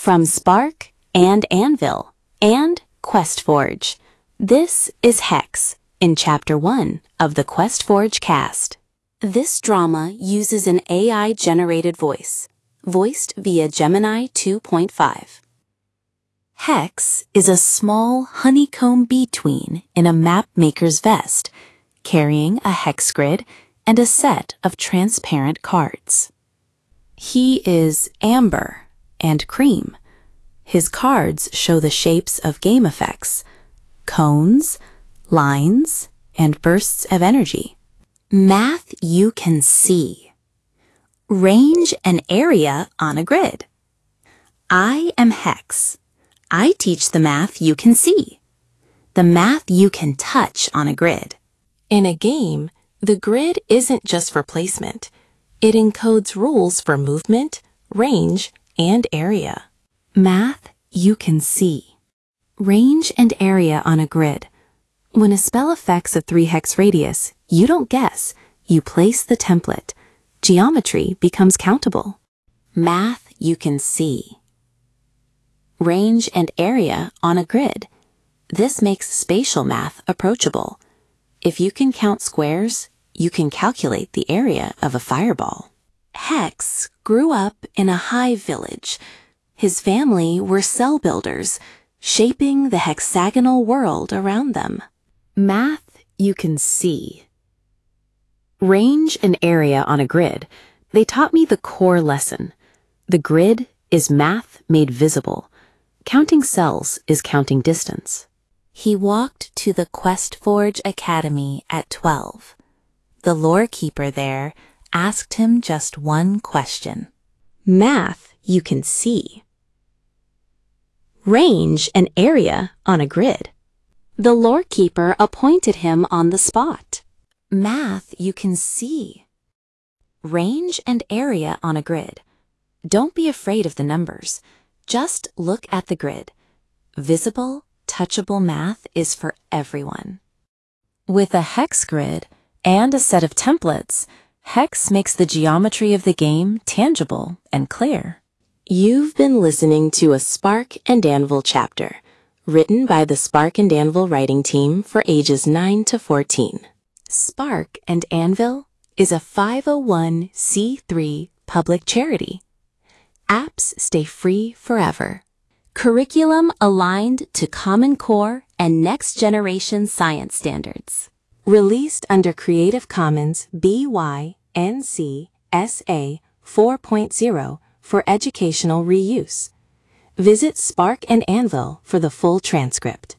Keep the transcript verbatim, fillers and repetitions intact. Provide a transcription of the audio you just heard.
From Spark and Anvil and QuestForge, this is Hex in Chapter one of the QuestForge cast. This drama uses an A I-generated voice, voiced via Gemini two point five. Hex is a small honeycomb bee-tween in a map-maker's vest, carrying a hex grid and a set of transparent cards. He is amber and cream. His cards show the shapes of game effects, cones, lines, and bursts of energy. Math you can see. Range and area on a grid. I am Hex. I teach the math you can see. The math you can touch on a grid. In a game, the grid isn't just for placement. It encodes rules for movement, range, and area. Math you can see. Range and area on a grid. When a spell affects a three hex radius, you don't guess, you place the template. Geometry becomes countable. Math you can see. Range and area on a grid. This makes spatial math approachable. If you can count squares, you can calculate the area of a fireball. Hex grew up in a hive village. His family were cell builders, shaping the hexagonal world around them. Math you can see. Range and area on a grid. They taught me the core lesson. The grid is math made visible. Counting cells is counting distance. He walked to the QuestForge Academy at twelve. The lore keeper there asked him just one question. Math you can see. Range and area on a grid. The lore keeper appointed him on the spot. Math you can see. Range and area on a grid. Don't be afraid of the numbers. Just look at the grid. Visible, touchable math is for everyone. With a hex grid and a set of templates, Hex makes the geometry of the game tangible and clear. You've been listening to a Spark and Anvil chapter, written by the Spark and Anvil writing team for ages nine to fourteen. Spark and Anvil is a five oh one c three public charity. Apps stay free forever. Curriculum aligned to Common Core and next generation science standards. Released under Creative Commons B Y N C S A four point oh for educational reuse. Visit Spark and Anvil for the full transcript.